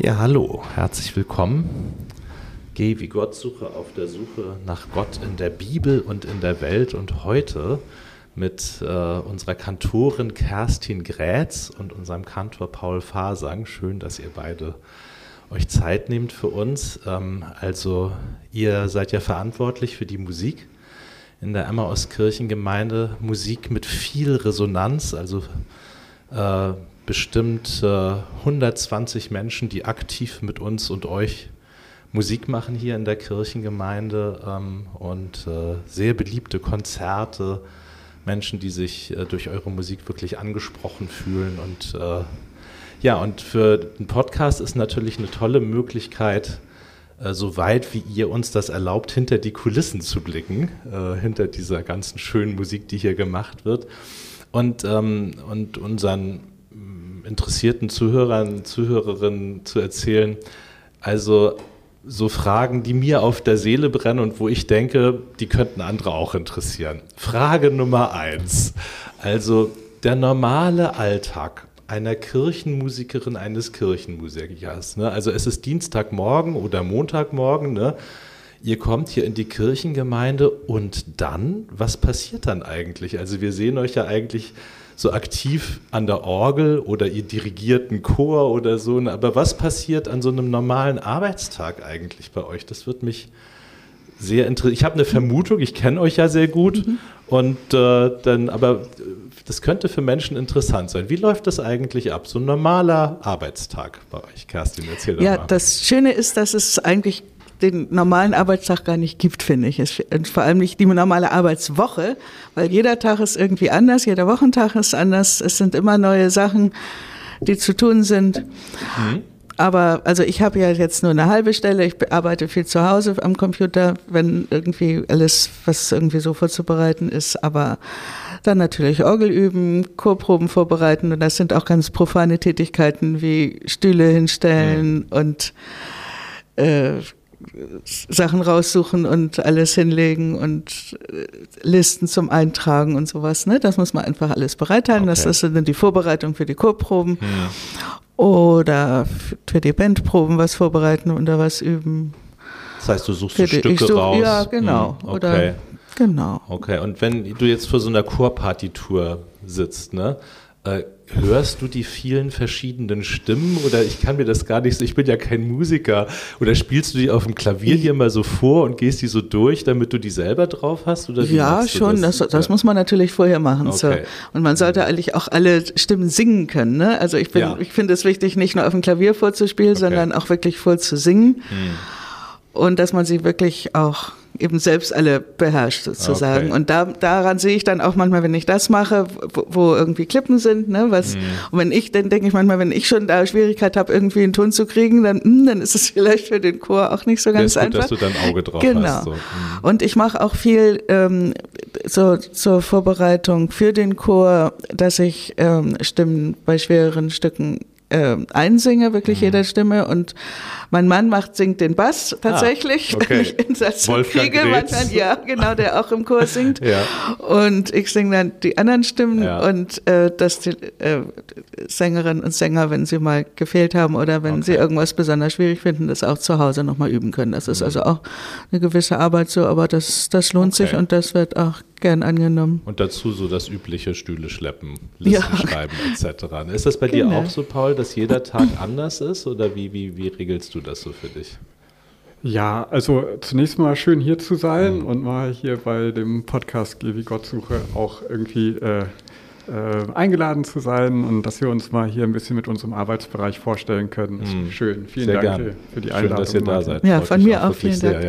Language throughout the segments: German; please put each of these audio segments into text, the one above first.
Ja, hallo, herzlich willkommen. Geh wie Gottsucher auf der Suche nach Gott in der Bibel und in der Welt und heute mit unserer Kantorin Kerstin Grätz und unserem Kantor Paul Fasang. Schön, dass ihr beide euch Zeit nehmt für uns. Also ihr seid ja verantwortlich für die Musik in der Emmaus-Kirchengemeinde. Musik mit viel Resonanz, also bestimmt 120 Menschen, die aktiv mit uns und euch Musik machen hier in der Kirchengemeinde und sehr beliebte Konzerte, Menschen, die sich durch eure Musik wirklich angesprochen fühlen. Und und für den Podcast ist natürlich eine tolle Möglichkeit, so weit wie ihr uns das erlaubt, hinter die Kulissen zu blicken, hinter dieser ganzen schönen Musik, die hier gemacht wird. Und unseren interessierten Zuhörern, Zuhörerinnen zu erzählen, also so Fragen, die mir auf der Seele brennen und wo ich denke, die könnten andere auch interessieren. Frage Nummer 1, also der normale Alltag einer Kirchenmusikerin, eines Kirchenmusikers, ne? Also es ist Dienstagmorgen oder Montagmorgen, ne? Ihr kommt hier in die Kirchengemeinde und dann, was passiert dann eigentlich? Also wir sehen euch ja eigentlich so aktiv an der Orgel oder ihr dirigiert einen Chor oder so, aber was passiert an so einem normalen Arbeitstag eigentlich bei euch? Das wird mich sehr interessieren. Ich habe eine Vermutung, ich kenne euch ja sehr gut und aber das könnte für Menschen interessant sein. Wie läuft das eigentlich ab, so ein normaler Arbeitstag bei euch? Kerstin, erzähl doch mal. Ja, das Schöne ist, dass es eigentlich den normalen Arbeitstag gar nicht gibt, finde ich. Und vor allem nicht die normale Arbeitswoche, weil jeder Tag ist irgendwie anders, jeder Wochentag ist anders. Es sind immer neue Sachen, die zu tun sind. Aber also ich habe ja jetzt nur eine halbe Stelle, ich arbeite viel zu Hause am Computer, wenn irgendwie alles, was irgendwie so vorzubereiten ist, aber dann natürlich Orgel üben, Chorproben vorbereiten und das sind auch ganz profane Tätigkeiten wie Stühle hinstellen und Sachen raussuchen und alles hinlegen und Listen zum Eintragen und sowas. Ne? Das muss man einfach alles bereithalten. Okay. Das ist dann die Vorbereitung für die Chorproben oder für die Bandproben was vorbereiten oder was üben. Das heißt, du suchst Stücke raus? Ja, genau. Okay. Oder, genau. Okay, und wenn du jetzt vor so einer Chorpartitur sitzt, ne? Hörst du die vielen verschiedenen Stimmen oder ich kann mir das gar nicht so, ich bin ja kein Musiker, oder spielst du die auf dem Klavier hier mal so vor und gehst die so durch, damit du die selber drauf hast? Oder wie ja, schon, das muss man natürlich vorher machen. Okay. So. Und man sollte eigentlich auch alle Stimmen singen können. Ne? Also ich finde es wichtig, nicht nur auf dem Klavier vorzuspielen, sondern auch wirklich vorzusingen und dass man sie wirklich auch eben selbst alle beherrscht sozusagen. Okay. Und daran sehe ich dann auch manchmal, wenn ich das mache, wo irgendwie Klippen sind, ne, und dann denke ich manchmal, wenn ich schon da Schwierigkeit habe, irgendwie einen Ton zu kriegen, dann ist es vielleicht für den Chor auch nicht so ganz einfach. Dass du dein Auge drauf hast. So. Und ich mache auch viel so zur Vorbereitung für den Chor, dass ich Stimmen bei schwereren Stücken einsinge, wirklich jeder Stimme, und mein Mann singt den Bass tatsächlich, wenn ich einen Satz kriege, manchmal, ja, genau, der auch im Chor singt, und ich singe dann die anderen Stimmen und dass die Sängerinnen und Sänger, wenn sie mal gefehlt haben oder wenn sie irgendwas besonders schwierig finden, das auch zu Hause nochmal üben können. Das ist also auch eine gewisse Arbeit so, aber das lohnt sich und das wird auch gern angenommen. Und dazu so das übliche Stühle schleppen, Listen schreiben etc. Ist das bei dir auch so, Paul, dass jeder Tag anders ist oder wie regelst du das so für dich? Ja, also zunächst mal schön hier zu sein und mal hier bei dem Podcast Geh wie Gottsuche auch irgendwie eingeladen zu sein und dass wir uns mal hier ein bisschen mit unserem Arbeitsbereich vorstellen können. Ist schön. Vielen Dank für die Einladung. Schön, dass ihr da seid. Ja, von mir auch vielen Dank.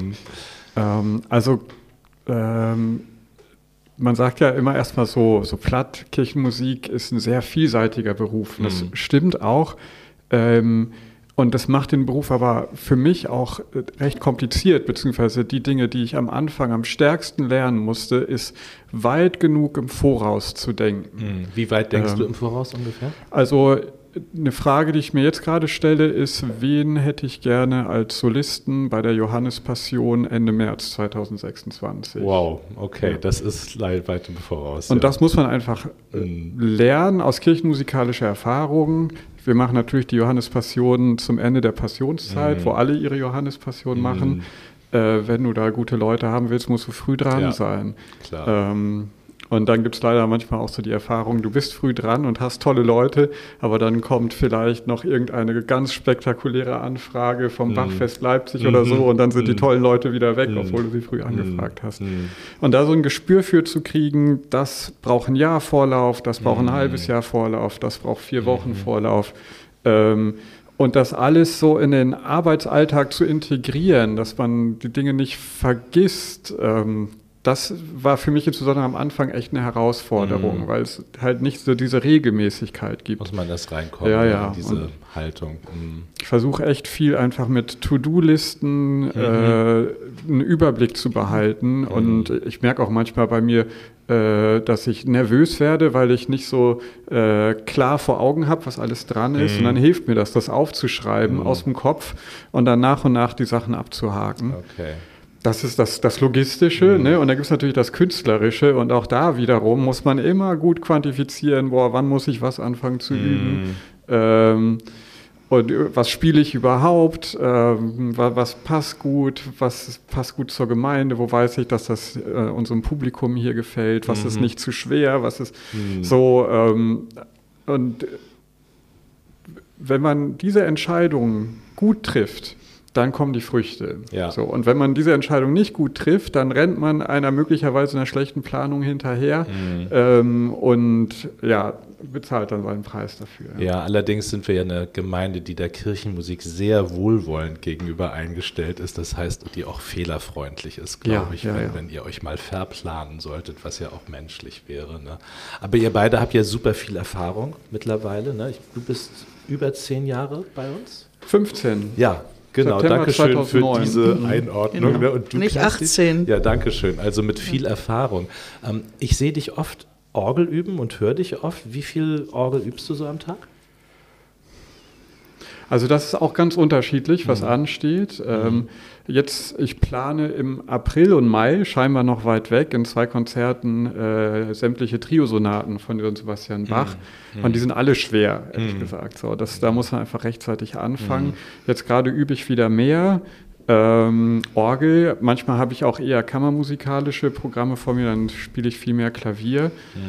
Sehr, man sagt ja immer erstmal so platt, Kirchenmusik ist ein sehr vielseitiger Beruf. Und das stimmt auch. Und das macht den Beruf aber für mich auch recht kompliziert, beziehungsweise die Dinge, die ich am Anfang am stärksten lernen musste, ist weit genug im Voraus zu denken. Wie weit denkst du im Voraus ungefähr? Also eine Frage, die ich mir jetzt gerade stelle, ist, wen hätte ich gerne als Solisten bei der Johannespassion Ende März 2026? Wow, okay, das ist weit im Voraus. Und das muss man einfach lernen aus kirchenmusikalischer Erfahrung. Wir machen natürlich die Johannespassion zum Ende der Passionszeit, wo alle ihre Johannespassion machen. Wenn du da gute Leute haben willst, musst du früh dran sein. Klar. Und dann gibt es leider manchmal auch so die Erfahrung, du bist früh dran und hast tolle Leute, aber dann kommt vielleicht noch irgendeine ganz spektakuläre Anfrage vom Bachfest Leipzig oder so und dann sind die tollen Leute wieder weg, obwohl du sie früh angefragt hast. Und da so ein Gespür für zu kriegen, das braucht ein Jahr Vorlauf, das braucht ein halbes Jahr Vorlauf, das braucht 4 Wochen Vorlauf. Und das alles so in den Arbeitsalltag zu integrieren, dass man die Dinge nicht vergisst, das war für mich insbesondere am Anfang echt eine Herausforderung, weil es halt nicht so diese Regelmäßigkeit gibt. Muss man das reinkommen, in diese Haltung. Ich versuche echt viel einfach mit To-Do-Listen einen Überblick zu behalten und ich merke auch manchmal bei mir, dass ich nervös werde, weil ich nicht so klar vor Augen habe, was alles dran ist und dann hilft mir das aufzuschreiben aus dem Kopf und dann nach und nach die Sachen abzuhaken. Okay. Das ist das Logistische, ne? Und da gibt es natürlich das Künstlerische und auch da wiederum muss man immer gut quantifizieren, wann muss ich was anfangen zu üben und was spiele ich überhaupt, was passt gut zur Gemeinde, wo weiß ich, dass das unserem Publikum hier gefällt, was ist nicht zu schwer, was ist so und wenn man diese Entscheidungen gut trifft, dann kommen die Früchte. Ja. So, und wenn man diese Entscheidung nicht gut trifft, dann rennt man möglicherweise einer schlechten Planung hinterher und bezahlt dann seinen Preis dafür. Ja, allerdings sind wir ja eine Gemeinde, die der Kirchenmusik sehr wohlwollend gegenüber eingestellt ist. Das heißt, die auch fehlerfreundlich ist, glaube ich, wenn ihr euch mal verplanen solltet, was ja auch menschlich wäre. Ne? Aber ihr beide habt ja super viel Erfahrung mittlerweile. Ne? Du bist über 10 Jahre bei uns? 15. Ja. Genau, danke schön für diese Einordnung. Genau. Ne? Und du nicht 18. Ja, danke schön. Also mit viel Erfahrung. Ich sehe dich oft Orgel üben und höre dich oft. Wie viel Orgel übst du so am Tag? Also das ist auch ganz unterschiedlich, was ansteht. Ich plane im April und Mai, scheinbar noch weit weg, in 2 Konzerten sämtliche Triosonaten von Johann Sebastian Bach. Und die sind alle schwer, ehrlich gesagt. So, da muss man einfach rechtzeitig anfangen. Jetzt gerade übe ich wieder mehr. Orgel, manchmal habe ich auch eher kammermusikalische Programme vor mir, dann spiele ich viel mehr Klavier.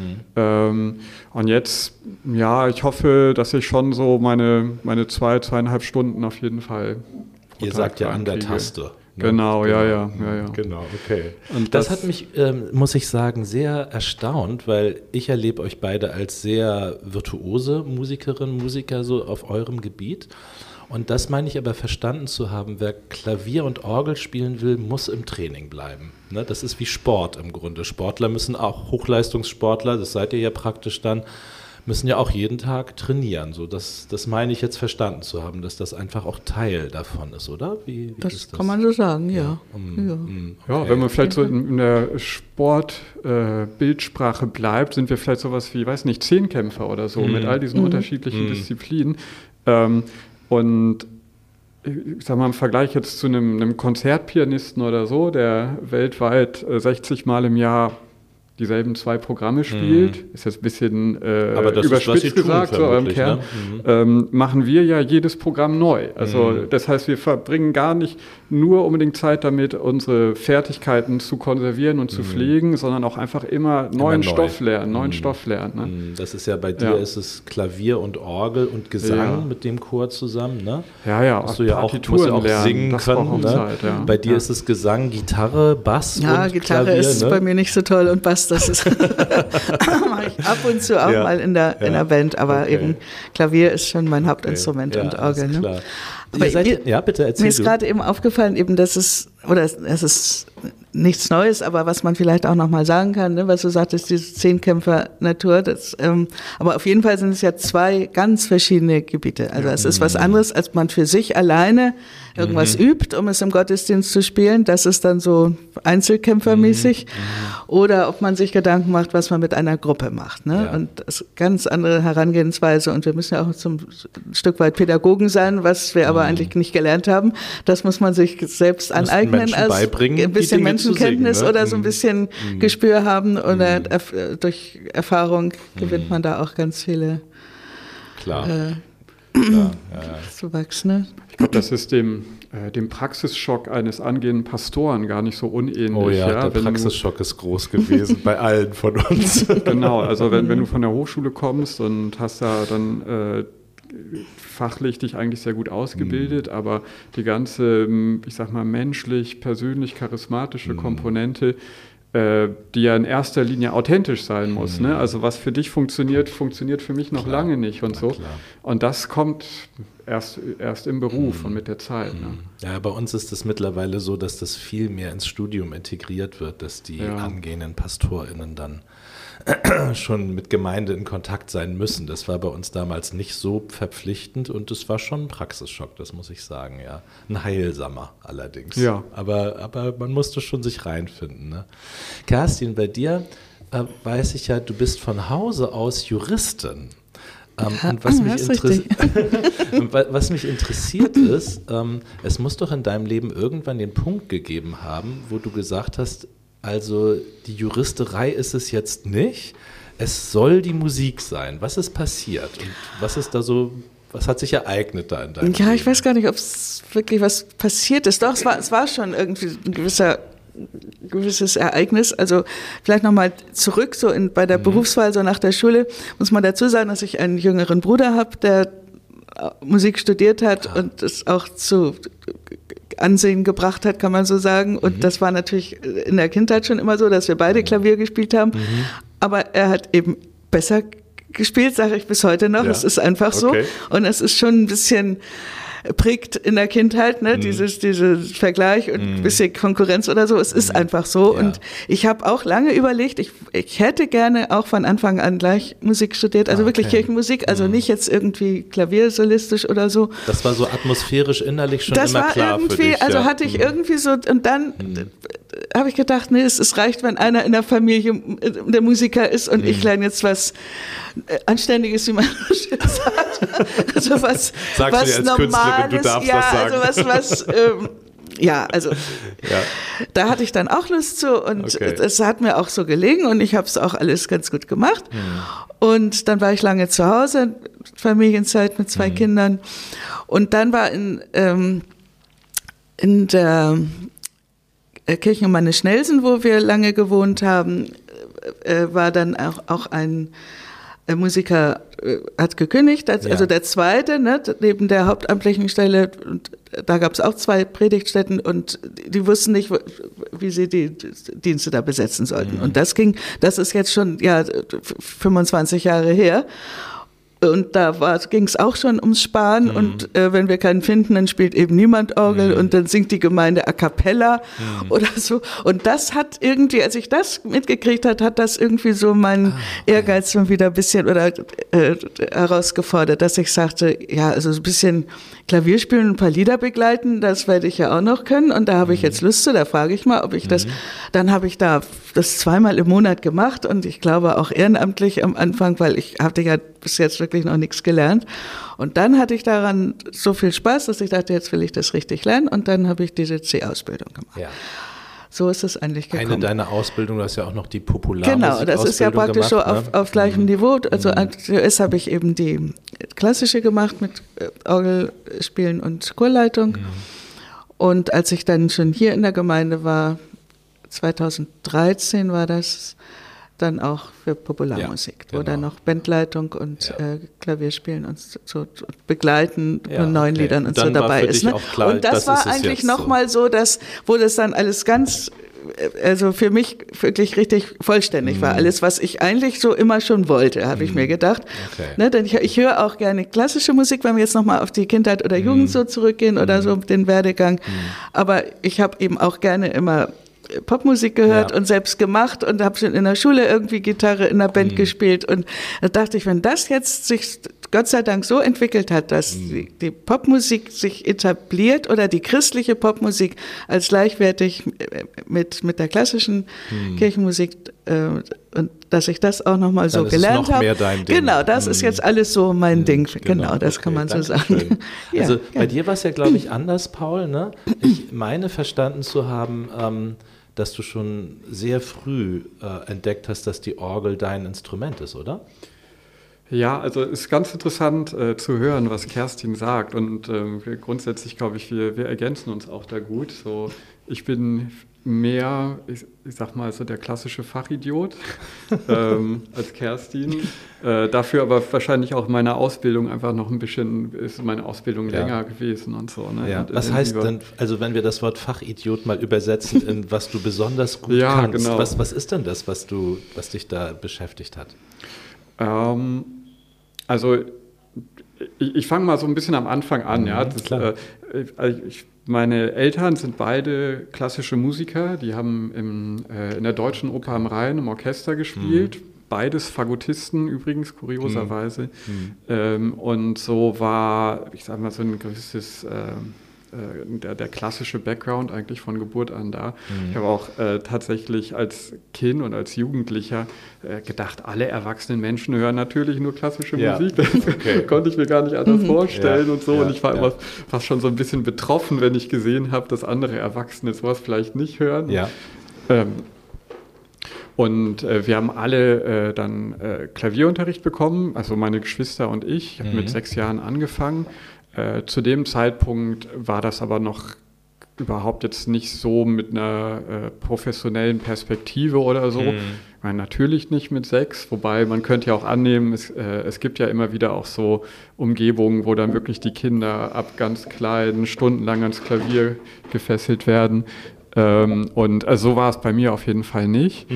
Und jetzt, ich hoffe, dass ich schon so meine 2,5 Stunden auf jeden Fall. Ihr sagt ja an der Taste. Ne? Genau, ja. Genau, okay. Und das hat mich, muss ich sagen, sehr erstaunt, weil ich erlebe euch beide als sehr virtuose Musikerinnen, Musiker so auf eurem Gebiet. Und das meine ich aber verstanden zu haben, wer Klavier und Orgel spielen will, muss im Training bleiben. Ne? Das ist wie Sport im Grunde. Sportler müssen auch, Hochleistungssportler, das seid ihr ja praktisch dann, müssen ja auch jeden Tag trainieren. So, das meine ich jetzt verstanden zu haben, dass das einfach auch Teil davon ist, oder? Wie das ist das? Kann man so sagen, ja. Ja, wenn man vielleicht so in der Sportbildsprache bleibt, sind wir vielleicht sowas wie, weiß nicht, Zehnkämpfer oder so, mit all diesen unterschiedlichen Disziplinen. Und ich sag mal, im Vergleich jetzt zu einem Konzertpianisten oder so, der weltweit 60 Mal im Jahr dieselben 2 Programme spielt, ist jetzt ein bisschen überspitzt gesagt, so im Kern, machen wir ja jedes Programm neu. Also das heißt, wir verbringen gar nicht nur unbedingt Zeit damit, unsere Fertigkeiten zu konservieren und zu pflegen, sondern auch einfach immer neuen Stoff lernen. Ne? Das ist ja bei dir, ist es Klavier und Orgel und Gesang mit dem Chor zusammen, ne? Ja, musst du ja auch singen das können. Ne? Zeit, Bei dir ist es Gesang, Gitarre, Bass und Gitarre Klavier, ist bei mir nicht so toll und Bass, das ist mache ich ab und zu auch mal in der Band, aber eben Klavier ist schon mein Hauptinstrument und Orgel. Ne? Aber bitte erzähl. Mir ist gerade eben aufgefallen, eben, dass es oder es ist nichts Neues, aber was man vielleicht auch nochmal sagen kann, ne, was du sagtest, diese Zehnkämpfer-Natur, aber auf jeden Fall sind es ja zwei ganz verschiedene Gebiete. Also es ist was anderes, als man für sich alleine irgendwas übt, um es im Gottesdienst zu spielen. Das ist dann so einzelkämpfermäßig. Oder ob man sich Gedanken macht, was man mit einer Gruppe macht. Ne? Ja. Und das ist ganz andere Herangehensweise. Und wir müssen ja auch ein Stück weit Pädagogen sein, was wir aber eigentlich nicht gelernt haben. Das muss man sich selbst aneignen. Als ein bisschen Menschenkenntnis singen, ne? Oder so ein bisschen Gespür haben. Oder durch Erfahrung gewinnt man da auch ganz viele Zuwachs. Ne? Ich glaube, das ist dem Praxisschock eines angehenden Pastoren gar nicht so unähnlich. Oh ja, der Praxisschock ist groß gewesen bei allen von uns. Genau, also wenn du von der Hochschule kommst und hast da dann fachlich dich eigentlich sehr gut ausgebildet, aber die ganze, ich sag mal, menschlich, persönlich, charismatische Komponente, die ja in erster Linie authentisch sein muss. Ne? Also was für dich funktioniert für mich noch lange nicht und so. Klar. Und das kommt erst im Beruf und mit der Zeit. Ne? Ja, bei uns ist es mittlerweile so, dass das viel mehr ins Studium integriert wird, dass die angehenden PastorInnen dann schon mit Gemeinde in Kontakt sein müssen. Das war bei uns damals nicht so verpflichtend und es war schon ein Praxisschock, das muss ich sagen, ja. Ein heilsamer allerdings. Ja. Aber man musste schon sich reinfinden. Ne? Kerstin, bei dir weiß ich ja, du bist von Hause aus Juristin. Und was mich interessiert ist, es muss doch in deinem Leben irgendwann den Punkt gegeben haben, wo du gesagt hast, also die Juristerei ist es jetzt nicht, es soll die Musik sein. Was ist passiert und was ist da so, was hat sich ereignet da in deinem Leben? Ja, ich weiß gar nicht, ob es wirklich was passiert ist. Doch, es war schon irgendwie ein gewisses Ereignis. Also vielleicht nochmal zurück, so bei der Berufswahl, so nach der Schule, muss man dazu sagen, dass ich einen jüngeren Bruder habe, der Musik studiert hat und es auch zu Ansehen gebracht hat, kann man so sagen. Und das war natürlich in der Kindheit schon immer so, dass wir beide Klavier gespielt haben. Aber er hat eben besser gespielt, sage ich bis heute noch. Ja. Es ist einfach so. Und es ist schon ein bisschen prägt in der Kindheit, ne, dieses Vergleich und ein bisschen Konkurrenz oder so. Es ist einfach so. Ja. Und ich habe auch lange überlegt, ich hätte gerne auch von Anfang an gleich Musik studiert, also wirklich Kirchenmusik, also nicht jetzt irgendwie klaviersolistisch oder so. Das war so atmosphärisch innerlich schon das immer klar für dich. Das war irgendwie, also hatte ich irgendwie so, und dann habe ich gedacht, nee, es reicht, wenn einer in der Familie der Musiker ist und ich lerne jetzt was Anständiges, wie man so schön sagt. Also was Normales, du darfst das sagen. Also da hatte ich dann auch Lust zu und es hat mir auch so gelegen und ich habe es auch alles ganz gut gemacht. Und dann war ich lange zu Hause, Familienzeit mit 2 Kindern und dann war in der Kirchengemeinde Schnelsen, wo wir lange gewohnt haben, war dann auch ein Musiker hat gekündigt, also der zweite, ne, neben der hauptamtlichen Stelle, und da gab es auch 2 Predigtstätten und die wussten nicht, wie sie die Dienste da besetzen sollten. Und das ist jetzt schon 25 Jahre her. Und da ging es auch schon ums Sparen und wenn wir keinen finden, dann spielt eben niemand Orgel und dann singt die Gemeinde a cappella oder so. Und das hat irgendwie, als ich das mitgekriegt hat das irgendwie so meinen Ehrgeiz schon wieder ein bisschen herausgefordert, dass ich sagte, ja, also so ein bisschen Klavier spielen und ein paar Lieder begleiten, das werde ich ja auch noch können und da habe ich jetzt Lust zu, da frage ich mal, ob ich das, dann habe ich da das 2-mal im Monat gemacht und ich glaube auch ehrenamtlich am Anfang, weil ich hatte ja bis jetzt wirklich noch nichts gelernt und dann hatte ich daran so viel Spaß, dass ich dachte, jetzt will ich das richtig lernen und dann habe ich diese C-Ausbildung gemacht. Ja. So ist es eigentlich gekommen. Eine deiner Ausbildungen, du hast ja auch noch die Popularmusik Genau, das ist ja praktisch gemacht, so auf gleichem Niveau. Also zuerst habe ich eben die klassische gemacht mit Orgelspielen und Chorleitung. Und als ich dann schon hier in der Gemeinde war, 2013 war das dann auch für Popularmusik, wo dann noch Bandleitung und Klavierspielen und so begleiten von neuen Liedern und so dabei ist. Ne? Klar, und das war eigentlich nochmal so, wo das dann alles ganz also für mich wirklich richtig vollständig war. Alles, was ich eigentlich so immer schon wollte, habe ich mir gedacht. Okay. Ne, denn ich höre auch gerne klassische Musik, wenn wir jetzt nochmal auf die Kindheit oder Jugend so zurückgehen oder so den Werdegang. Aber ich habe eben auch gerne immer Popmusik gehört und selbst gemacht und habe schon in der Schule irgendwie Gitarre in der Band gespielt. Und da dachte ich, wenn das jetzt sich Gott sei Dank so entwickelt hat, dass die Popmusik sich etabliert oder die christliche Popmusik als gleichwertig mit der klassischen Kirchenmusik und dass ich das auch nochmal so gelernt habe. Mehr dein Ding. Genau, das ist jetzt alles so mein Ding. Genau, das kann man so sagen. Also bei dir war es ja, glaube ich, anders, Paul. Ne? Ich meine verstanden zu haben, dass du schon sehr früh entdeckt hast, dass die Orgel dein Instrument ist, oder? Ja, also es ist ganz interessant zu hören, was Kerstin sagt. Und grundsätzlich glaube ich, wir ergänzen uns auch da gut. So, ich bin mehr, ich sag mal, so der klassische Fachidiot als Kerstin. Dafür aber wahrscheinlich auch meine Ausbildung einfach noch ein bisschen, ist meine Ausbildung länger gewesen und so. Ne? Ja. Und was heißt denn, also wenn wir das Wort Fachidiot mal übersetzen in was du besonders gut kannst, genau. Was ist denn das, was dich da beschäftigt hat? Also ich fange mal so ein bisschen am Anfang an. Ja. Meine Eltern sind beide klassische Musiker. Die haben in der Deutschen Oper am Rhein im Orchester gespielt. Beides Fagottisten übrigens, kurioserweise. Und so war, ich sage mal, so ein gewisses... der klassische Background eigentlich von Geburt an da. Ich habe auch tatsächlich als Kind und als Jugendlicher gedacht, alle erwachsenen Menschen hören natürlich nur klassische Musik. Das konnte ich mir gar nicht anders vorstellen und so. Und ich war immer fast schon so ein bisschen betroffen, wenn ich gesehen habe, dass andere Erwachsene sowas vielleicht nicht hören. Ja. Und wir haben alle dann Klavierunterricht bekommen, also meine Geschwister und ich. Ich habe mit 6 Jahren angefangen. Zu dem Zeitpunkt war das aber noch überhaupt jetzt nicht so mit einer professionellen Perspektive oder so. Ich meine, natürlich nicht mit 6, wobei man könnte ja auch annehmen, es gibt ja immer wieder auch so Umgebungen, wo dann wirklich die Kinder ab ganz klein stundenlang ans Klavier gefesselt werden. Und also so war es bei mir auf jeden Fall nicht.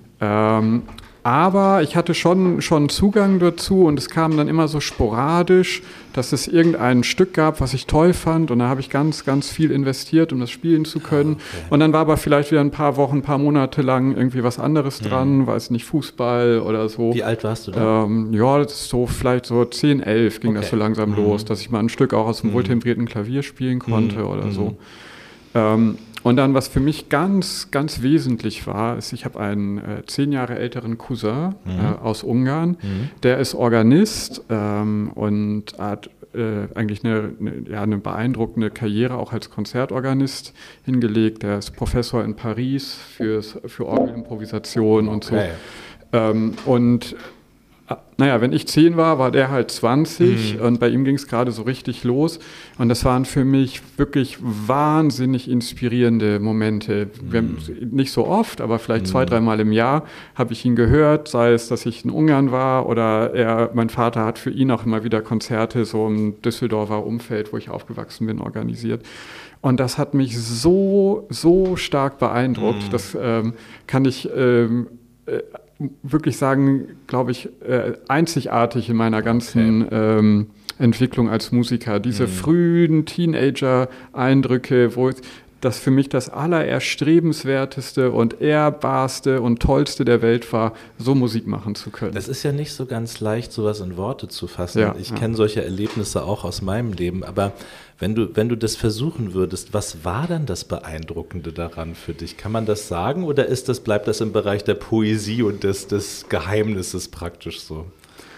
Aber ich hatte schon Zugang dazu und es kam dann immer so sporadisch, dass es irgendein Stück gab, was ich toll fand und da habe ich ganz, ganz viel investiert, um das spielen zu können. Okay. Und dann war aber vielleicht wieder ein paar Wochen, ein paar Monate lang irgendwie was anderes dran, weiß nicht, Fußball oder so. Wie alt warst du da? Ja, das ist so vielleicht so 10, 11 ging das so langsam los, dass ich mal ein Stück auch aus dem wohltemperierten Klavier spielen konnte oder so. Und dann, was für mich ganz, ganz wesentlich war, ist, ich habe einen 10 Jahre älteren Cousin aus Ungarn, der ist Organist und hat eigentlich eine beeindruckende Karriere auch als Konzertorganist hingelegt. Der ist Professor in Paris für Orgelimprovisation und so. Und naja, wenn ich 10 war der halt 20 und bei ihm ging es gerade so richtig los und das waren für mich wirklich wahnsinnig inspirierende Momente. Nicht so oft, aber vielleicht 2, 3 Mal im Jahr habe ich ihn gehört, sei es, dass ich in Ungarn war oder mein Vater hat für ihn auch immer wieder Konzerte so im Düsseldorfer Umfeld, wo ich aufgewachsen bin, organisiert. Und das hat mich so stark beeindruckt. Das kann ich wirklich sagen, glaube ich, einzigartig in meiner ganzen Entwicklung als Musiker. Diese frühen Teenager-Eindrücke, wo das für mich das allererstrebenswerteste und ehrbarste und tollste der Welt war, so Musik machen zu können. Das ist ja nicht so ganz leicht, sowas in Worte zu fassen. Ja, ich kenne solche Erlebnisse auch aus meinem Leben, aber wenn du das versuchen würdest, was war denn das Beeindruckende daran für dich? Kann man das sagen oder bleibt das im Bereich der Poesie und des Geheimnisses praktisch so?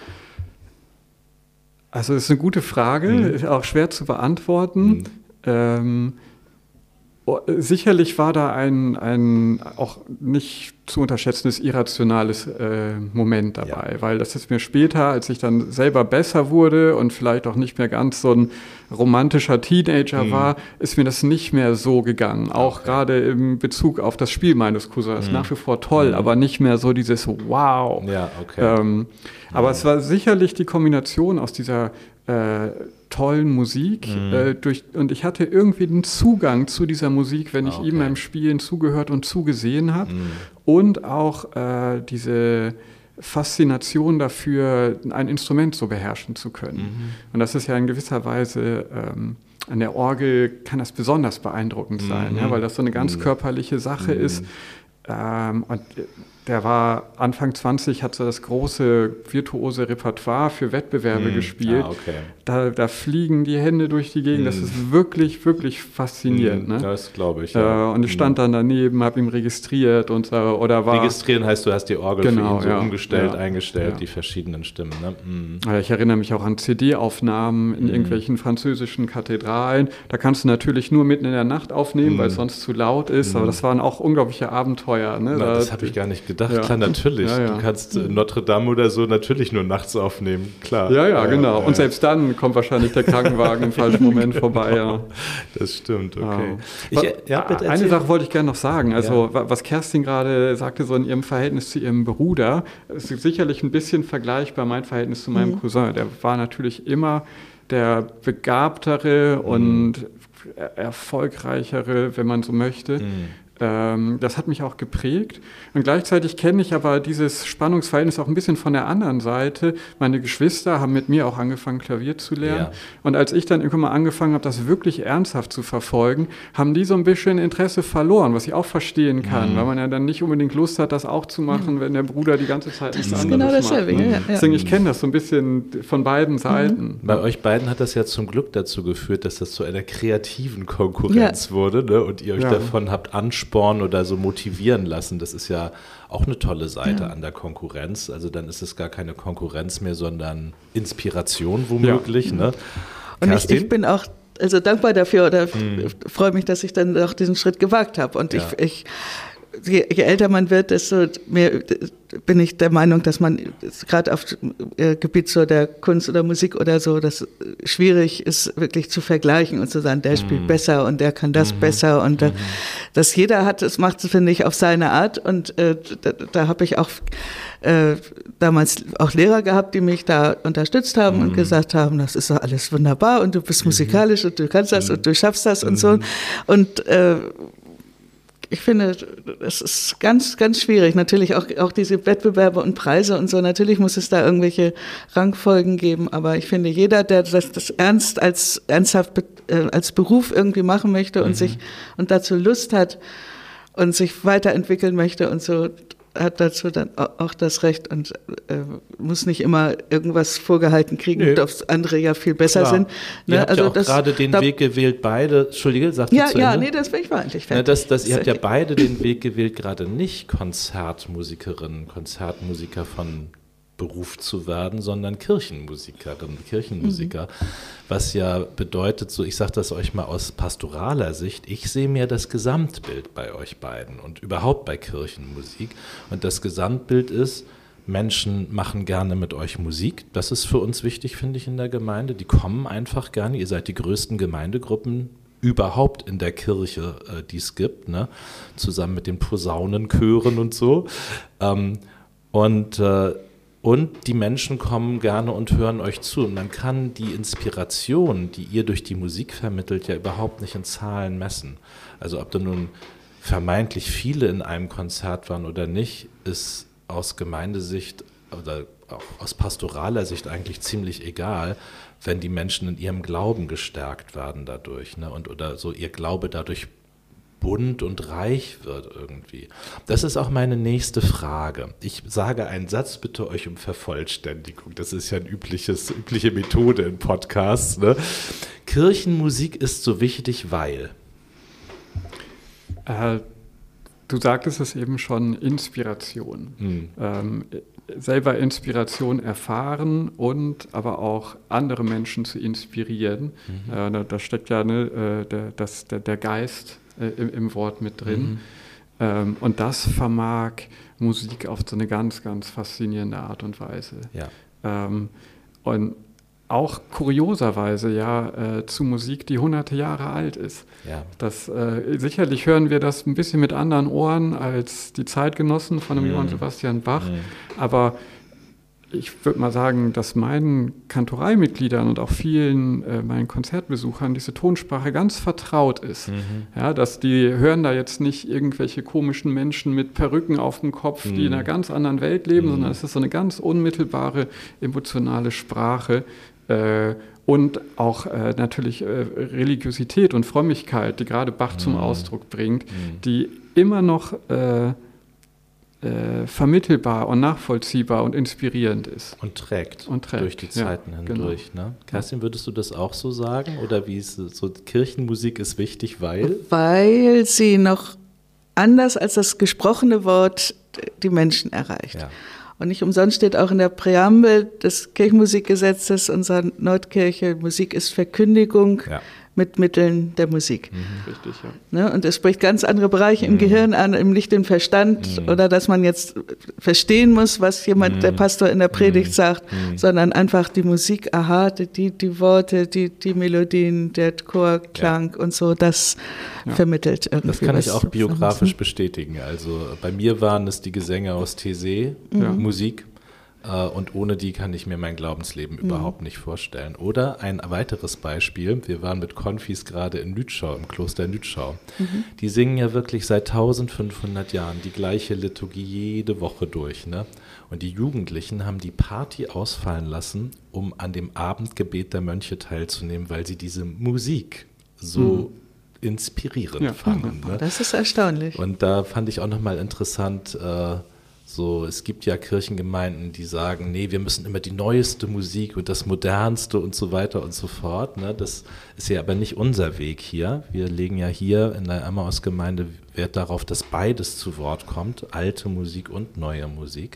Also das ist eine gute Frage, ist auch schwer zu beantworten. Sicherlich war da ein auch nicht zu unterschätzendes irrationales Moment dabei, weil das ist mir später, als ich dann selber besser wurde und vielleicht auch nicht mehr ganz so ein romantischer Teenager war, ist mir das nicht mehr so gegangen. Auch gerade im Bezug auf das Spiel meines Cousins. Nach wie vor toll, aber nicht mehr so dieses Wow. Ja, okay. Aber es war sicherlich die Kombination aus dieser tollen Musik und ich hatte irgendwie den Zugang zu dieser Musik, wenn ich ihm beim Spielen zugehört und zugesehen habe und auch diese Faszination dafür, ein Instrument so beherrschen zu können. Und das ist ja in gewisser Weise an der Orgel kann das besonders beeindruckend sein, ja, weil das so eine ganz körperliche Sache ist. Und der war Anfang 20, hat so das große virtuose Repertoire für Wettbewerbe gespielt. Da fliegen die Hände durch die Gegend. Das ist wirklich, wirklich faszinierend. Ne? Das glaube ich. Ja. Und ich stand dann daneben, habe ihn registriert und oder war. Registrieren heißt, du hast die Orgel für ihn so umgestellt, eingestellt, die verschiedenen Stimmen. Ne? Ich erinnere mich auch an CD-Aufnahmen in irgendwelchen französischen Kathedralen. Da kannst du natürlich nur mitten in der Nacht aufnehmen, weil es sonst zu laut ist. Aber das waren auch unglaubliche Abenteuer. Ne? Das habe ich gar nicht gedacht. Klar, natürlich. Du kannst Notre Dame oder so natürlich nur nachts aufnehmen, klar. Ja, genau. Und selbst dann kommt wahrscheinlich der Krankenwagen im falschen Moment vorbei. Ja. Das stimmt, okay. Eine Sache wollte ich gerne noch sagen. Also, was Kerstin gerade sagte, so in ihrem Verhältnis zu ihrem Bruder, ist sicherlich ein bisschen vergleichbar mein Verhältnis zu meinem Cousin. Der war natürlich immer der begabtere und erfolgreichere, wenn man so möchte. Das hat mich auch geprägt. Und gleichzeitig kenne ich aber dieses Spannungsverhältnis auch ein bisschen von der anderen Seite. Meine Geschwister haben mit mir auch angefangen, Klavier zu lernen. Ja. Und als ich dann irgendwann mal angefangen habe, das wirklich ernsthaft zu verfolgen, haben die so ein bisschen Interesse verloren, was ich auch verstehen kann, weil man ja dann nicht unbedingt Lust hat, das auch zu machen, wenn der Bruder die ganze Zeit nichts anderes macht. Das ist genau dasselbe. Ja. Deswegen, ich kenne das so ein bisschen von beiden Seiten. Bei euch beiden hat das ja zum Glück dazu geführt, dass das zu einer kreativen Konkurrenz wurde, ne? Und ihr euch davon habt anspornen oder so motivieren lassen. Das ist ja auch eine tolle Seite an der Konkurrenz. Also dann ist es gar keine Konkurrenz mehr, sondern Inspiration womöglich. Ne? Und ich bin auch dankbar dafür oder freue mich, dass ich dann auch diesen Schritt gewagt habe. Und je älter man wird, desto mehr bin ich der Meinung, dass man gerade auf Gebiet so der Kunst oder Musik oder so, das schwierig ist, wirklich zu vergleichen und zu sagen, der spielt besser und der kann das besser und dass jeder hat, es macht es, finde ich, auf seine Art und da habe ich auch damals auch Lehrer gehabt, die mich da unterstützt haben und gesagt haben, das ist doch alles wunderbar und du bist musikalisch und du kannst das und du schaffst das und so und ich finde, das ist ganz, ganz schwierig. Natürlich auch diese Wettbewerbe und Preise und so. Natürlich muss es da irgendwelche Rangfolgen geben. Aber ich finde, jeder, der das ernsthaft als Beruf irgendwie machen möchte und und dazu Lust hat und sich weiterentwickeln möchte und so, hat dazu dann auch das Recht und muss nicht immer irgendwas vorgehalten kriegen, dass andere ja viel besser sind. Ne? Ihr habt ja auch gerade den Weg gewählt, beide, Entschuldige, sagt ihr zu Ende? Das bin ich mal eigentlich fertig. Ihr habt ja beide den Weg gewählt, gerade nicht Konzertmusikerinnen, Konzertmusiker von Beruf zu werden, sondern Kirchenmusikerinnen, Kirchenmusiker, was ja bedeutet, so ich sage das euch mal aus pastoraler Sicht, ich sehe mir das Gesamtbild bei euch beiden und überhaupt bei Kirchenmusik und das Gesamtbild ist, Menschen machen gerne mit euch Musik, das ist für uns wichtig, finde ich, in der Gemeinde, die kommen einfach gerne, ihr seid die größten Gemeindegruppen überhaupt in der Kirche, die es gibt, ne? Zusammen mit den Posaunenchören und so und die Menschen kommen gerne und hören euch zu. Und man kann die Inspiration, die ihr durch die Musik vermittelt, ja überhaupt nicht in Zahlen messen. Also ob da nun vermeintlich viele in einem Konzert waren oder nicht, ist aus Gemeindesicht oder auch aus pastoraler Sicht eigentlich ziemlich egal, wenn die Menschen in ihrem Glauben gestärkt werden dadurch, ne? Oder so ihr Glaube dadurch bunt und reich wird irgendwie. Das ist auch meine nächste Frage. Ich sage einen Satz, bitte euch um Vervollständigung. Das ist ja eine übliche Methode in Podcasts. Ne? Kirchenmusik ist so wichtig, weil? Du sagtest es eben schon, Inspiration. Selber Inspiration erfahren und aber auch andere Menschen zu inspirieren. Da steckt ja der Geist im Wort mit drin. Und das vermag Musik auf so eine ganz, ganz faszinierende Art und Weise. Ja. Und auch kurioserweise zu Musik, die hunderte Jahre alt ist. Ja. Sicherlich hören wir das ein bisschen mit anderen Ohren als die Zeitgenossen von dem Johann Sebastian Bach, aber ich würde mal sagen, dass meinen Kantoreimitgliedern und auch vielen meinen Konzertbesuchern diese Tonsprache ganz vertraut ist. Ja, dass die hören da jetzt nicht irgendwelche komischen Menschen mit Perücken auf dem Kopf, die in einer ganz anderen Welt leben, sondern es ist so eine ganz unmittelbare, emotionale Sprache. Und auch natürlich Religiosität und Frömmigkeit, die gerade Bach zum Ausdruck bringt, die immer noch vermittelbar und nachvollziehbar und inspirierend ist. Und trägt durch die Zeiten hindurch. Genau. Ne? Kerstin, würdest du das auch so sagen? Oder wie ist es so, Kirchenmusik ist wichtig, weil? Weil sie noch anders als das gesprochene Wort die Menschen erreicht. Ja. Und nicht umsonst steht auch in der Präambel des Kirchenmusikgesetzes unserer Nordkirche, Musik ist Verkündigung mit Mitteln der Musik. Richtig, ja. Ne? Und es spricht ganz andere Bereiche im Gehirn an, eben nicht den Verstand oder dass man jetzt verstehen muss, was jemand, der Pastor in der Predigt sagt, sondern einfach die Musik, die Worte, die Melodien, der Chorklang und so, das vermittelt irgendwie. Das kann ich auch biografisch bestätigen. Also bei mir waren es die Gesänge aus Taizé, Musik. Und ohne die kann ich mir mein Glaubensleben überhaupt nicht vorstellen. Oder ein weiteres Beispiel, wir waren mit Konfis gerade in Lütschau, im Kloster Lütschau. Die singen ja wirklich seit 1500 Jahren die gleiche Liturgie jede Woche durch. Ne? Und die Jugendlichen haben die Party ausfallen lassen, um an dem Abendgebet der Mönche teilzunehmen, weil sie diese Musik so inspirierend fanden. Ne? Das ist erstaunlich. Und da fand ich auch nochmal interessant, es gibt ja Kirchengemeinden, die sagen, nee, wir müssen immer die neueste Musik und das modernste und so weiter und so fort. Ne? Das ist ja aber nicht unser Weg hier. Wir legen ja hier in der Emmaus-Gemeinde Wert darauf, dass beides zu Wort kommt, alte Musik und neue Musik.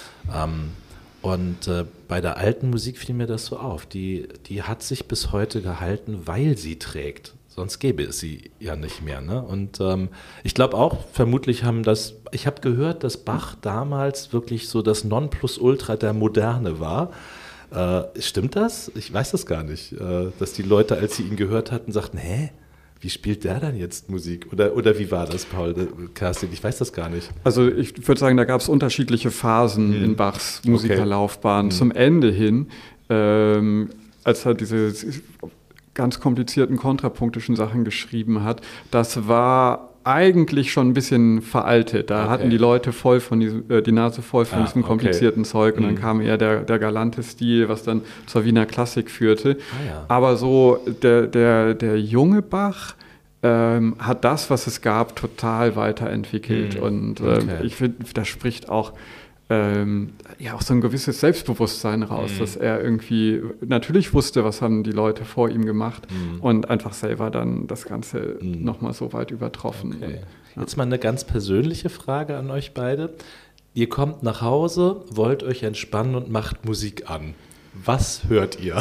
Bei der alten Musik fiel mir das so auf. Die hat sich bis heute gehalten, weil sie trägt. Sonst gäbe es sie ja nicht mehr. Ne? Und ich glaube auch, vermutlich ich habe gehört, dass Bach damals wirklich so das Nonplusultra der Moderne war. Stimmt das? Ich weiß das gar nicht. Dass die Leute, als sie ihn gehört hatten, sagten, wie spielt der dann jetzt Musik? Oder wie war das, Paul, Kerstin? Ich weiß das gar nicht. Also ich würde sagen, da gab es unterschiedliche Phasen in Bachs Musikerlaufbahn. Zum Ende hin, als er diese ganz komplizierten kontrapunktischen Sachen geschrieben hat, das war eigentlich schon ein bisschen veraltet. Da hatten die Leute die Nase voll von diesem komplizierten Zeug und dann kam eher der galante Stil, was dann zur Wiener Klassik führte. Aber so der junge Bach hat das, was es gab, total weiterentwickelt und ich finde, da spricht auch auch so ein gewisses Selbstbewusstsein raus, dass er irgendwie natürlich wusste, was haben die Leute vor ihm gemacht und einfach selber dann das Ganze nochmal so weit übertroffen. Okay. Jetzt mal eine ganz persönliche Frage an euch beide. Ihr kommt nach Hause, wollt euch entspannen und macht Musik an. Was hört ihr?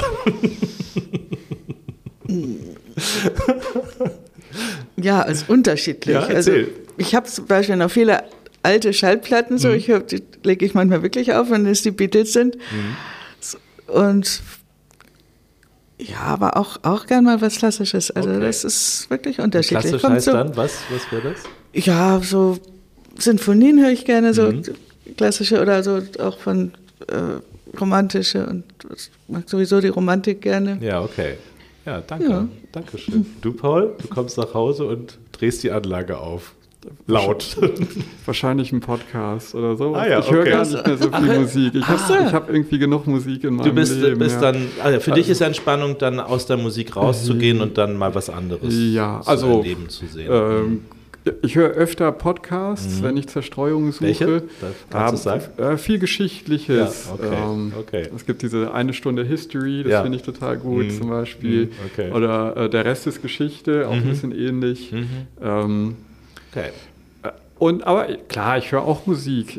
Ja, also unterschiedlich. Ja, erzähl. Also ich habe zum Beispiel noch viele alte Schallplatten, die lege ich manchmal wirklich auf, wenn es die Beatles sind. Und ja, aber auch gern mal was Klassisches. Also das ist wirklich unterschiedlich. Klassisch heißt dann, was wäre das? Ja, so Sinfonien höre ich gerne, so klassische oder so auch von romantische und ich mag sowieso die Romantik gerne. Ja, okay. Ja, danke. Ja. Dankeschön. Du, Paul, du kommst nach Hause und drehst die Anlage auf. Laut. Wahrscheinlich ein Podcast oder so. Ich höre gar nicht mehr so viel Musik. Ich habe irgendwie genug Musik in meinem Leben. Für dich ist Entspannung, dann aus der Musik rauszugehen und dann mal was anderes zu erleben zu sehen. Ich höre öfter Podcasts, wenn ich Zerstreuung suche. Welche? Kannst du sagen? Viel Geschichtliches. Ja, okay. Es gibt diese 1 Stunde History, das finde ich total gut zum Beispiel. Oder der Rest ist Geschichte, auch ein bisschen ähnlich. Okay. Aber klar, ich höre auch Musik.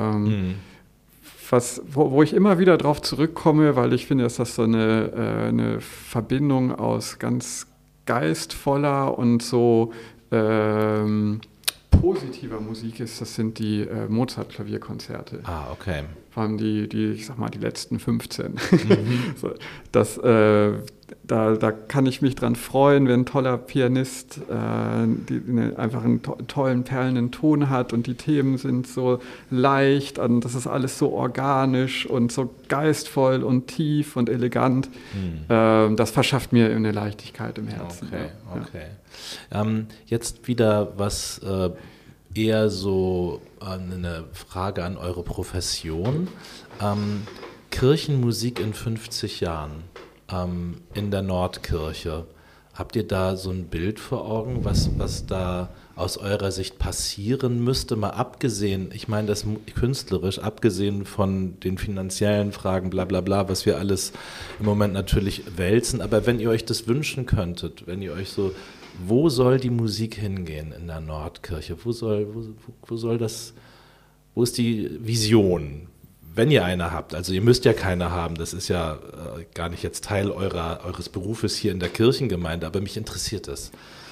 Wo ich immer wieder drauf zurückkomme, weil ich finde, dass das so eine Verbindung aus ganz geistvoller und so positiver Musik ist, das sind die Mozart-Klavierkonzerte. Okay. Vor allem die, ich sag mal, die letzten 15. Da kann ich mich dran freuen, wenn ein toller Pianist einfach einen tollen, perlenden Ton hat und die Themen sind so leicht und das ist alles so organisch und so geistvoll und tief und elegant. Das verschafft mir eine Leichtigkeit im Herzen. Okay. Jetzt wieder was eher so eine Frage an eure Profession. Kirchenmusik in 50 Jahren. In der Nordkirche. Habt ihr da so ein Bild vor Augen, was da aus eurer Sicht passieren müsste, mal abgesehen, ich meine das künstlerisch, abgesehen von den finanziellen Fragen, bla bla bla, was wir alles im Moment natürlich wälzen, aber wenn ihr euch das wünschen könntet, wenn ihr euch so, wo soll die Musik hingehen in der Nordkirche? Wo ist die Vision? Wenn ihr eine habt, also ihr müsst ja keine haben, das ist ja gar nicht jetzt Teil eures Berufes hier in der Kirchengemeinde, aber mich interessiert es.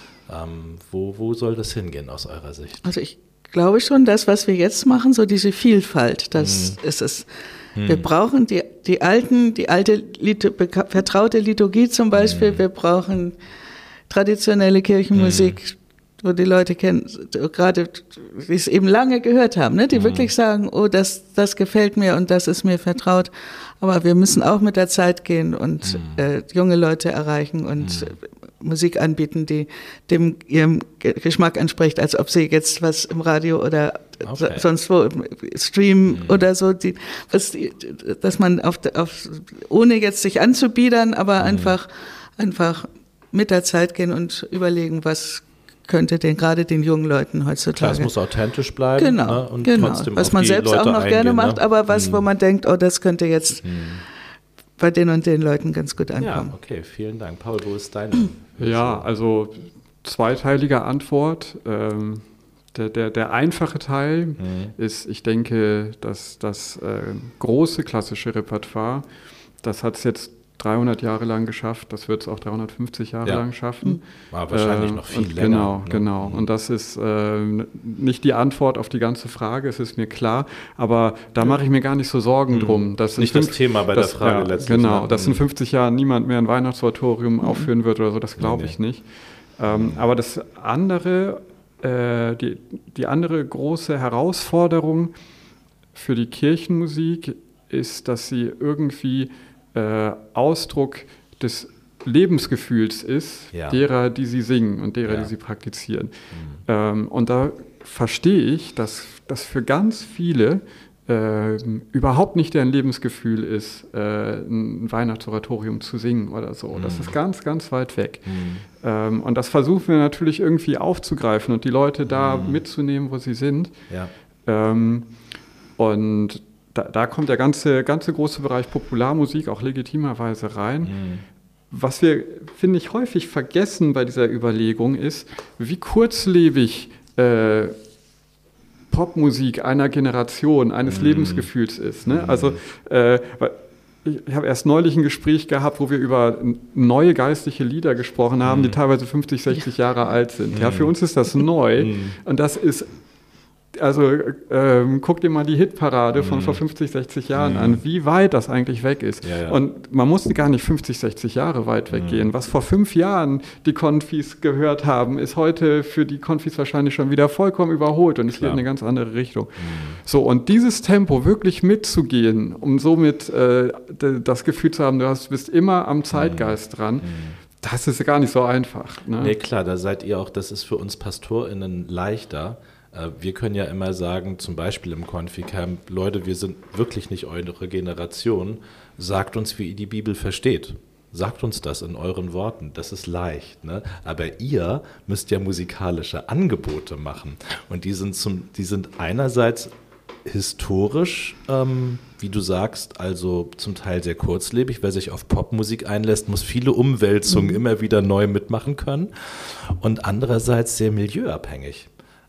Wo soll das hingehen aus eurer Sicht? Also ich glaube schon, das, was wir jetzt machen, so diese Vielfalt, das ist es. Wir brauchen die alte vertraute Liturgie zum Beispiel, wir brauchen traditionelle Kirchenmusik, wo die Leute kennen, gerade die es eben lange gehört haben, ne? Die wirklich sagen, oh, das gefällt mir und das ist mir vertraut. Aber wir müssen auch mit der Zeit gehen und junge Leute erreichen und Musik anbieten, die dem ihrem Geschmack entspricht, als ob sie jetzt was im Radio oder sonst wo im Stream oder so, dass man ohne jetzt sich anzubiedern, aber einfach mit der Zeit gehen und überlegen, was könnte gerade den jungen Leuten heutzutage. Klar, es muss authentisch bleiben. Genau, ne? Und trotzdem was auf man die selbst Leute auch noch eingehen, gerne ne? macht, aber wo man denkt, oh, das könnte jetzt bei den und den Leuten ganz gut ankommen. Ja, okay, vielen Dank. Paul, wo ist deine? Ja, also zweiteilige Antwort. Der einfache Teil ist, ich denke, dass das große klassische Repertoire, das hat es jetzt 300 Jahre lang geschafft, das wird es auch 350 Jahre lang schaffen. Wahrscheinlich noch viel länger. Genau. Und das ist nicht die Antwort auf die ganze Frage, es ist mir klar, aber da mache ich mir gar nicht so Sorgen drum. Das ist nicht das Thema bei der Frage letztlich. Genau, dass in 50 Jahren niemand mehr ein Weihnachtsoratorium aufführen wird oder so, das glaube ich nicht. Aber das andere, die andere große Herausforderung für die Kirchenmusik ist, dass sie irgendwie Ausdruck des Lebensgefühls ist, derer, die sie singen und derer, die sie praktizieren. Und da verstehe ich, dass das für ganz viele überhaupt nicht deren Lebensgefühl ist, ein Weihnachtsoratorium zu singen oder so. Das ist ganz, ganz weit weg. Und das versuchen wir natürlich irgendwie aufzugreifen und die Leute da mitzunehmen, wo sie sind. Und da kommt der ganze große Bereich Popularmusik auch legitimerweise rein. Was wir, finde ich, häufig vergessen bei dieser Überlegung ist, wie kurzlebig Popmusik einer Generation, eines Lebensgefühls ist. Ne? Also ich habe erst neulich ein Gespräch gehabt, wo wir über neue geistliche Lieder gesprochen haben, die teilweise 50, 60 Jahre alt sind. Ja, für uns ist das neu und das ist, also guck dir mal die Hitparade von vor 50, 60 Jahren an, wie weit das eigentlich weg ist. Und man musste gar nicht 50, 60 Jahre weit weggehen. Was vor 5 Jahren die Konfis gehört haben, ist heute für die Konfis wahrscheinlich schon wieder vollkommen überholt und es geht in eine ganz andere Richtung. So, und dieses Tempo wirklich mitzugehen, um somit das Gefühl zu haben, du bist immer am Zeitgeist dran, das ist gar nicht so einfach. Ne? Nee, klar, da seid ihr auch, das ist für uns PastorInnen leichter. Wir können ja immer sagen, zum Beispiel im Konfi-Camp, Leute, wir sind wirklich nicht eure Generation, sagt uns, wie ihr die Bibel versteht. Sagt uns das in euren Worten, das ist leicht. Ne? Aber ihr müsst ja musikalische Angebote machen. Und die sind einerseits historisch, wie du sagst, also zum Teil sehr kurzlebig. Wer sich auf Popmusik einlässt, muss viele Umwälzungen immer wieder neu mitmachen können. Und andererseits sehr milieuabhängig.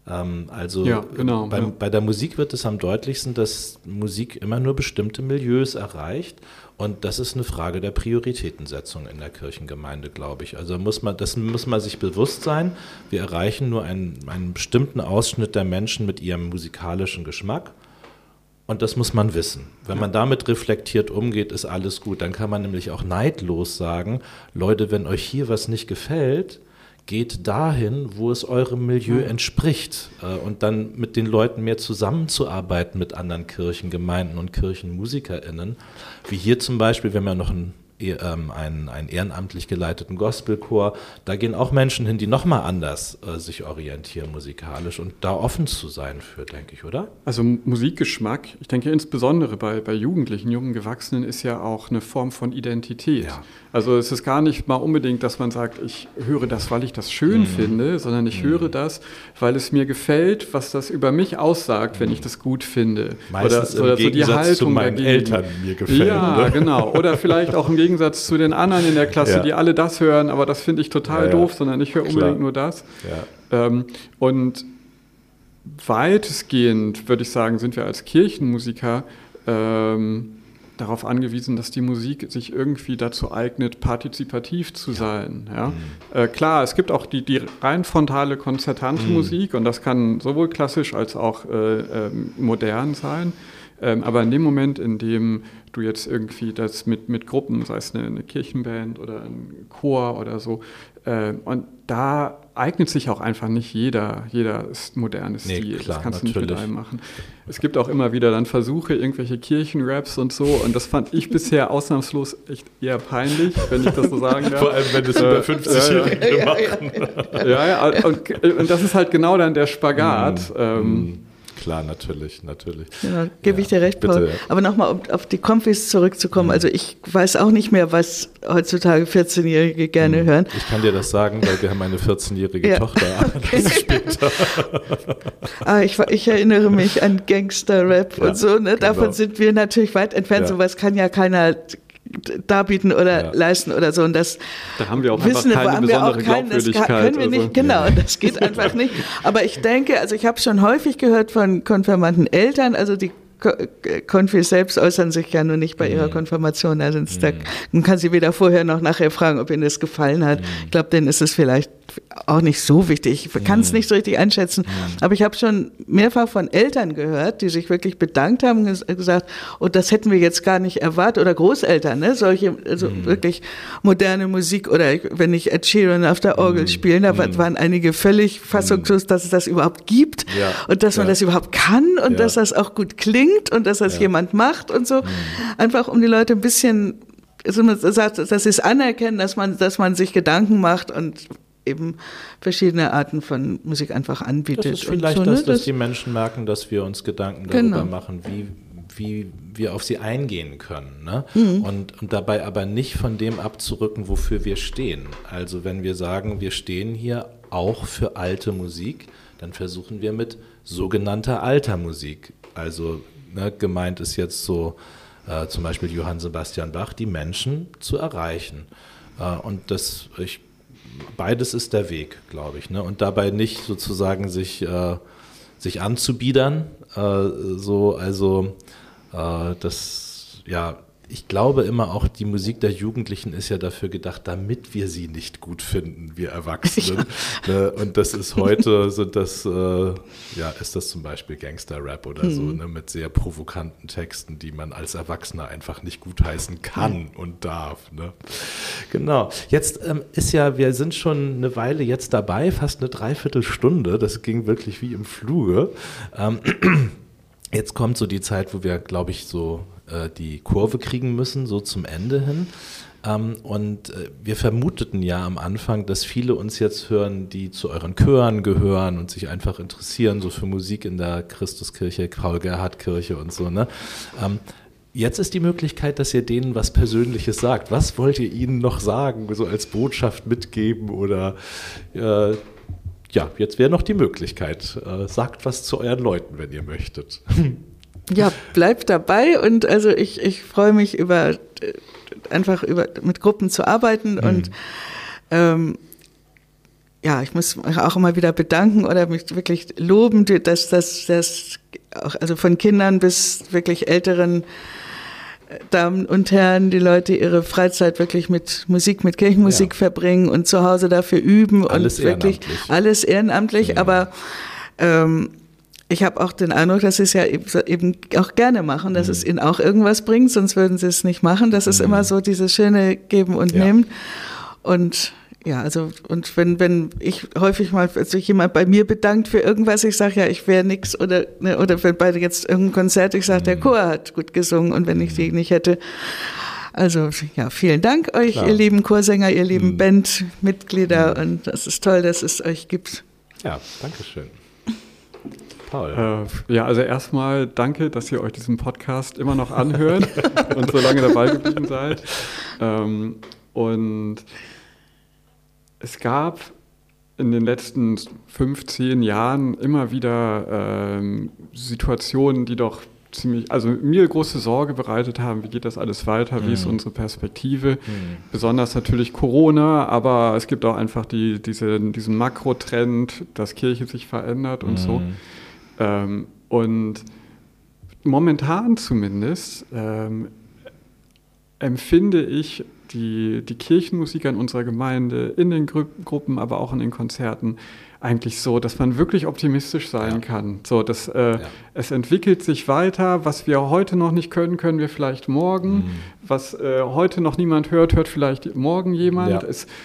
Bei der Musik wird es am deutlichsten, dass Musik immer nur bestimmte Milieus erreicht und das ist eine Frage der Prioritätensetzung in der Kirchengemeinde, glaube ich. Also muss man sich bewusst sein, wir erreichen nur einen bestimmten Ausschnitt der Menschen mit ihrem musikalischen Geschmack Und das muss man wissen. Wenn man damit reflektiert umgeht, ist alles gut. Dann kann man nämlich auch neidlos sagen, Leute, wenn euch hier was nicht gefällt, geht dahin, wo es eurem Milieu entspricht. Und dann mit den Leuten mehr zusammenzuarbeiten mit anderen Kirchengemeinden und KirchenmusikerInnen. Wie hier zum Beispiel, wir haben ja noch einen ehrenamtlich geleiteten Gospelchor, da gehen auch Menschen hin, die nochmal anders sich orientieren musikalisch und da offen zu sein für, denke ich, oder? Also Musikgeschmack, ich denke insbesondere bei Jugendlichen, jungen Erwachsenen ist ja auch eine Form von Identität. Ja. Also es ist gar nicht mal unbedingt, dass man sagt, ich höre das, weil ich das schön finde, sondern ich höre das, weil es mir gefällt, was das über mich aussagt, wenn ich das gut finde. Meistens oder im Gegensatz so die Haltung zu meinen dagegen. Eltern mir gefällt. Ja, genau. Oder vielleicht auch im Gegensatz zu den anderen in der Klasse, die alle das hören, aber das finde ich total doof, sondern ich höre unbedingt nur das. Ja. Und weitestgehend, würde ich sagen, sind wir als Kirchenmusiker darauf angewiesen, dass die Musik sich irgendwie dazu eignet, partizipativ zu sein. Ja? Klar, es gibt auch die rein frontale konzertante Musik und das kann sowohl klassisch als auch modern sein. Aber in dem Moment, in dem du jetzt irgendwie das mit Gruppen, sei es eine Kirchenband oder ein Chor oder so, und da eignet sich auch einfach nicht jeder moderne Stil. Klar, das kannst du nicht mit einem machen. Es gibt auch immer wieder dann Versuche, irgendwelche Kirchenraps und so, und das fand ich bisher ausnahmslos echt eher peinlich, wenn ich das so sagen darf. Vor allem, wenn es über 50-Jährige machen. Ja, und das ist halt genau dann der Spagat. Klar, natürlich. Ja, gebe ich dir recht, Paul. Bitte. Aber nochmal, um auf die Konfis zurückzukommen. Also ich weiß auch nicht mehr, was heutzutage 14-Jährige gerne hören. Ich kann dir das sagen, weil wir haben eine 14-jährige Tochter. Okay. Später. Ich erinnere mich an Gangster-Rap und so. Ne? Davon sind wir natürlich weit entfernt. Sowas kann ja keiner darbieten oder leisten oder so. Und das da haben wir auch einfach keine besondere Glaubwürdigkeit. Das können wir nicht, das geht einfach nicht. Aber ich denke, also ich habe schon häufig gehört von konfirmanten Eltern, also die Konfis selbst äußern sich ja nur nicht bei ihrer Konfirmation. Also man kann sie weder vorher noch nachher fragen, ob ihnen das gefallen hat. Ich glaube, denen ist es vielleicht auch nicht so wichtig. Ich kann es nicht so richtig einschätzen. Aber ich habe schon mehrfach von Eltern gehört, die sich wirklich bedankt haben und gesagt, oh, das hätten wir jetzt gar nicht erwartet. Oder Großeltern, ne? Solche, also wirklich moderne Musik. Oder wenn ich Ed Sheeran auf der Orgel spielen, da waren einige völlig fassungslos, dass es das überhaupt gibt und dass man das überhaupt kann und dass das auch gut klingt und dass das jemand macht und so. Einfach um die Leute ein bisschen, also man sagt, dass sie es anerkennen, dass man sich Gedanken macht und eben verschiedene Arten von Musik einfach anbietet. Das ist vielleicht und so, dass die Menschen merken, dass wir uns Gedanken darüber machen, wie wir auf sie eingehen können. Ne? Und dabei aber nicht von dem abzurücken, wofür wir stehen. Also wenn wir sagen, wir stehen hier auch für alte Musik, dann versuchen wir mit sogenannter alter Musik, also gemeint ist jetzt so zum Beispiel Johann Sebastian Bach, die Menschen zu erreichen. Und beides ist der Weg, glaube ich. Ne? Und dabei nicht sozusagen sich anzubiedern. Ich glaube immer auch, die Musik der Jugendlichen ist ja dafür gedacht, damit wir sie nicht gut finden, wir Erwachsenen. Ne? Und das ist heute, ist das zum Beispiel Gangster-Rap oder so, ne? Mit sehr provokanten Texten, die man als Erwachsener einfach nicht gutheißen kann und darf. Ne? Genau. Jetzt wir sind schon eine Weile jetzt dabei, fast eine Dreiviertelstunde, das ging wirklich wie im Fluge. Jetzt kommt so die Zeit, wo wir, glaube ich, so die Kurve kriegen müssen, so zum Ende hin. Und wir vermuteten ja am Anfang, dass viele uns jetzt hören, die zu euren Chören gehören und sich einfach interessieren, so für Musik in der Christuskirche, Paul-Gerhardt-Kirche und so. Ne? Jetzt ist die Möglichkeit, dass ihr denen was Persönliches sagt. Was wollt ihr ihnen noch sagen, so als Botschaft mitgeben oder jetzt wäre noch die Möglichkeit. Sagt was zu euren Leuten, wenn ihr möchtet. Ja, bleibt dabei und also ich freue mich mit Gruppen zu arbeiten und ich muss mich auch immer wieder bedanken oder mich wirklich loben, dass das auch, also von Kindern bis wirklich älteren Damen und Herren, die Leute ihre Freizeit wirklich mit Musik, mit Kirchenmusik verbringen und zu Hause dafür üben. Alles und wirklich ehrenamtlich. Alles ehrenamtlich, aber ich habe auch den Eindruck, dass sie es ja eben auch gerne machen, dass es ihnen auch irgendwas bringt, sonst würden sie es nicht machen. Das ist immer so dieses schöne Geben und Nehmen. Und ja, also und wenn ich häufig mal sich jemand bei mir bedankt für irgendwas, ich sage ja, ich wäre nix oder wenn bei jetzt irgendein Konzert, ich sage, der Chor hat gut gesungen und wenn ich die nicht hätte. Also ja, vielen Dank euch, ihr lieben Chorsänger, ihr lieben Bandmitglieder und das ist toll, dass es euch gibt. Ja, danke schön. Paul. Ja, also erstmal danke, dass ihr euch diesen Podcast immer noch anhört und so lange dabei geblieben seid. Und es gab in den letzten 15 Jahren immer wieder Situationen, die doch also mir große Sorge bereitet haben, wie geht das alles weiter, wie ist unsere Perspektive, besonders natürlich Corona, aber es gibt auch einfach diesen Makrotrend, dass Kirche sich verändert und so. Und momentan zumindest empfinde ich die Kirchenmusiker in unserer Gemeinde, in den Gruppen, aber auch in den Konzerten, eigentlich so, dass man wirklich optimistisch sein kann. So, dass es entwickelt sich weiter, was wir heute noch nicht können, können wir vielleicht morgen. Was heute noch niemand hört, hört vielleicht morgen jemand. Ja. Es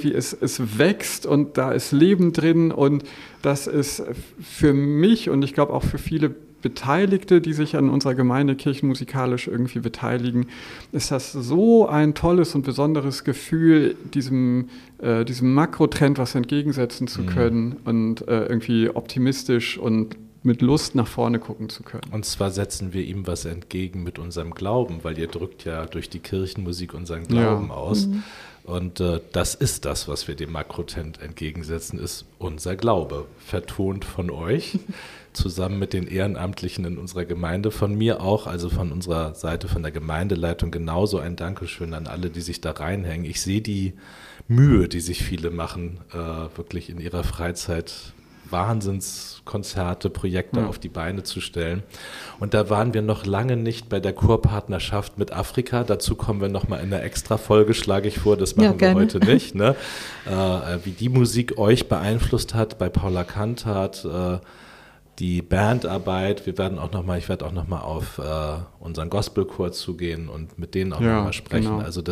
wächst und da ist Leben drin und das ist für mich und ich glaube auch für viele Beteiligte, die sich an unserer Gemeinde kirchenmusikalisch irgendwie beteiligen, ist das so ein tolles und besonderes Gefühl, diesem Makrotrend was entgegensetzen zu können und irgendwie optimistisch und mit Lust nach vorne gucken zu können. Und zwar setzen wir ihm was entgegen mit unserem Glauben, weil ihr drückt ja durch die Kirchenmusik unseren Glauben aus. Und das ist das, was wir dem Makrotrend entgegensetzen, ist unser Glaube, vertont von euch, zusammen mit den Ehrenamtlichen in unserer Gemeinde, von mir auch, also von unserer Seite, von der Gemeindeleitung genauso ein Dankeschön an alle, die sich da reinhängen. Ich sehe die Mühe, die sich viele machen, wirklich in ihrer Freizeit Wahnsinnskonzerte, Projekte auf die Beine zu stellen. Und da waren wir noch lange nicht bei der Chorpartnerschaft mit Afrika. Dazu kommen wir nochmal in einer Extra-Folge, schlage ich vor. Das machen wir heute nicht. Ne? Wie die Musik euch beeinflusst hat bei Paula Kantat, die Bandarbeit. Ich werde auch nochmal auf unseren Gospelchor zugehen und mit denen auch nochmal sprechen. Genau. Also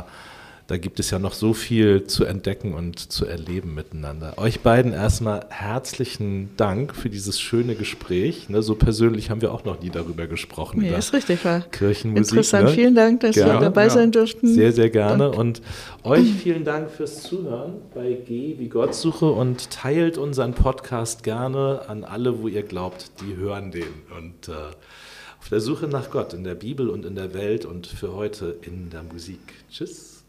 da gibt es ja noch so viel zu entdecken und zu erleben miteinander. Euch beiden erstmal herzlichen Dank für dieses schöne Gespräch. Ne, so persönlich haben wir auch noch nie darüber gesprochen. Nee, ist richtig wahr. Kirchenmusik. Interessant, vielen Dank, dass wir dabei sein durften. Sehr, sehr gerne. Und euch vielen Dank fürs Zuhören bei G wie Gottsuche und teilt unseren Podcast gerne an alle, wo ihr glaubt, die hören den. Und auf der Suche nach Gott in der Bibel und in der Welt und für heute in der Musik. Tschüss.